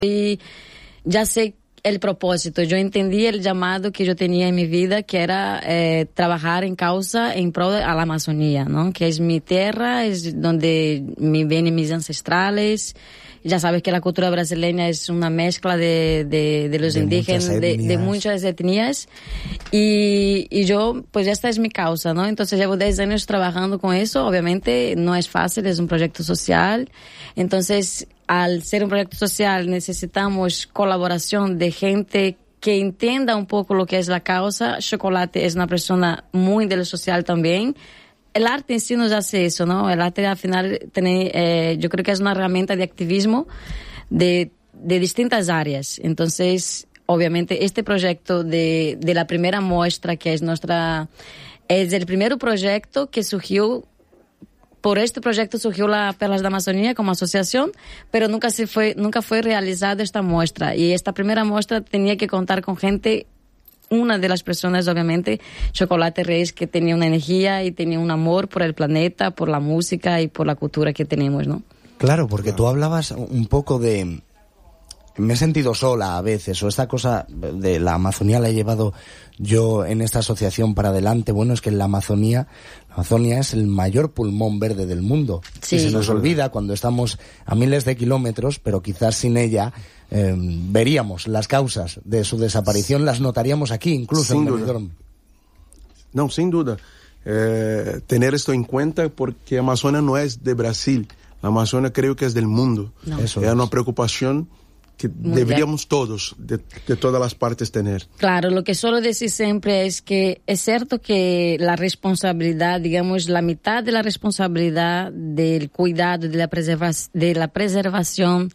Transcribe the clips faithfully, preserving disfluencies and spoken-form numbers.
Y ya sé el propósito, yo entendí el llamado que yo tenía en mi vida, que era eh, trabajar en causa en pro de la Amazonía, ¿no? Que es mi tierra, es donde me vienen mis ancestrales. Ya sabes que la cultura brasileña es una mezcla de, de, de los de indígenas, muchas de, de muchas etnias. Y, y yo, pues esta es mi causa, ¿no? Entonces llevo diez años trabajando con eso. Obviamente no es fácil, es un proyecto social. Entonces, al ser un proyecto social, necesitamos colaboración de gente que entienda un poco lo que es la causa. Chocolate es una persona muy de lo social también. El arte en sí nos hace eso, ¿no? El arte al final tiene, eh, yo creo que es una herramienta de activismo de, de distintas áreas. Entonces, obviamente, este proyecto de, de la primera muestra, que es nuestra, es el primer proyecto que surgió. Por este proyecto surgió la Perlas da Amazonía como asociación, pero nunca se fue, nunca fue realizada esta muestra. Y esta primera muestra tenía que contar con gente. Una de las personas, obviamente, Chocolate Reis, que tenía una energía y tenía un amor por el planeta, por la música y por la cultura que tenemos, ¿no? Claro, porque tú hablabas un poco de... Me he sentido sola a veces, o esta cosa de la Amazonía la he llevado yo en esta asociación para adelante. Bueno, es que en la Amazonía, la Amazonia es el mayor pulmón verde del mundo. Sí. Y se nos olvida cuando estamos a miles de kilómetros, pero quizás sin ella eh, veríamos las causas de su desaparición, las notaríamos aquí, incluso sin en duda. Benidorm. No, sin duda. Eh, tener esto en cuenta porque Amazonia no es de Brasil. La Amazonia creo que es del mundo. No. Eso es es. una preocupación que Mundial. deberíamos todos, de, de todas las partes, tener. Claro, lo que suelo decir siempre es que es cierto que la responsabilidad, digamos, la mitad de la responsabilidad del cuidado, de la, preserva- de la preservación,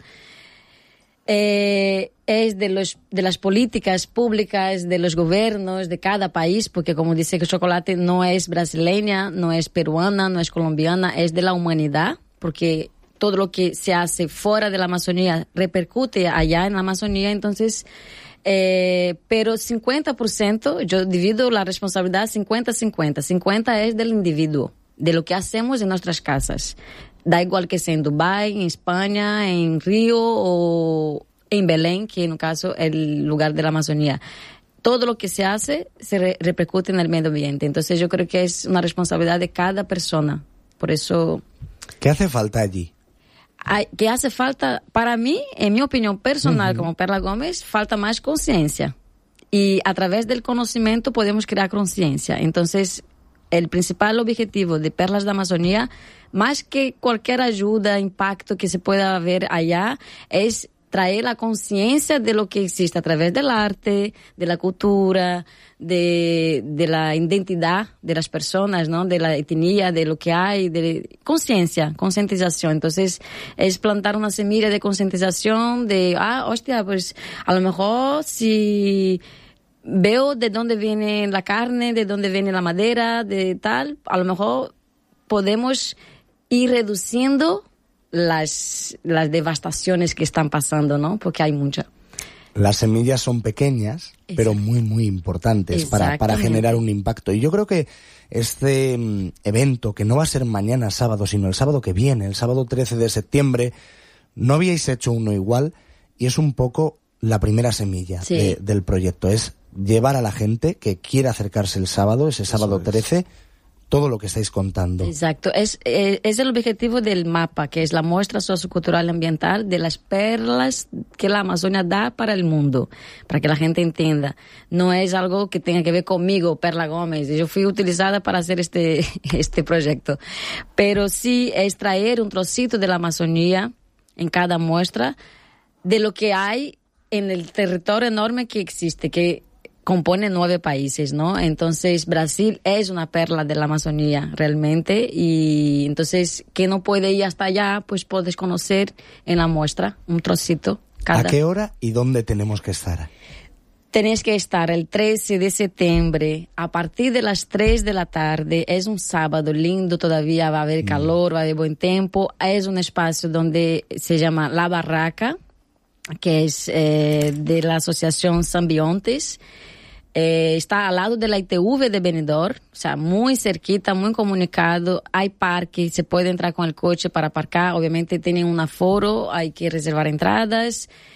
eh, es de los de las políticas públicas, de los gobiernos de cada país, porque como dice que Chocolate no es brasileña, no es peruana, no es colombiana, es de la humanidad, porque todo lo que se hace fuera de la Amazonía repercute allá en la Amazonía. Entonces, eh, pero cincuenta por ciento, yo divido la responsabilidad cincuenta cincuenta. cincuenta es del individuo, de lo que hacemos en nuestras casas. Da igual que sea en Dubái, en España, en Río o en Belén, que en el caso es el lugar de la Amazonía. Todo lo que se hace se re- repercute en el medio ambiente. Entonces yo creo que es una responsabilidad de cada persona. Por eso... ¿Qué hace falta allí? Hay, que hace falta, para mí, en mi opinión personal, uh-huh. como Perla Gómez, falta más conciencia. Y a través del conocimiento podemos crear conciencia. Entonces, el principal objetivo de Perlas da Amazonía, más que cualquier ayuda, impacto que se pueda ver allá, es traer la conciencia de lo que existe a través del arte, de la cultura, de, de la identidad de las personas, ¿no? De la etnia, de lo que hay, de conciencia, concientización. Entonces, es plantar una semilla de concientización de, ah, hostia, pues a lo mejor si veo de dónde viene la carne, de dónde viene la madera, de tal, a lo mejor podemos ir reduciendo las, las devastaciones que están pasando, ¿no? Porque hay mucha. Las semillas son pequeñas, Exacto. pero muy, muy importantes para, para generar un impacto. Y yo creo que este mm, evento, que no va a ser mañana sábado, sino el sábado que viene, el sábado trece de septiembre, no habíais hecho uno igual, y es un poco la primera semilla sí. de, del proyecto. Es llevar a la gente que quiera acercarse el sábado, ese sábado trece, todo lo que estáis contando. Exacto. Es, es, es el objetivo del mapa, que es la muestra sociocultural y ambiental de las perlas que la Amazonia da para el mundo, para que la gente entienda. No es algo que tenga que ver conmigo, Perla Gómez. Yo fui utilizada para hacer este, este proyecto. Pero sí es traer un trocito de la Amazonía en cada muestra, de lo que hay en el territorio enorme que existe, que compone nueve países, ¿no? Entonces, Brasil es una perla de la Amazonía, realmente, y entonces, que no puede ir hasta allá, pues puedes conocer en la muestra un trocito cada. ¿A qué hora y dónde tenemos que estar? Tenéis que estar el trece de septiembre, a partir de las tres de la tarde. Es un sábado lindo, todavía va a haber calor, va a haber buen tiempo. Es un espacio donde se llama La Barraca, que es eh, de la asociación Sambiontes. Eh, está al lado de la I T V de Benidorm, o sea, muy cerquita, muy comunicado. Hay parque, se puede entrar con el coche para aparcar. Obviamente tienen un aforo, hay que reservar entradas.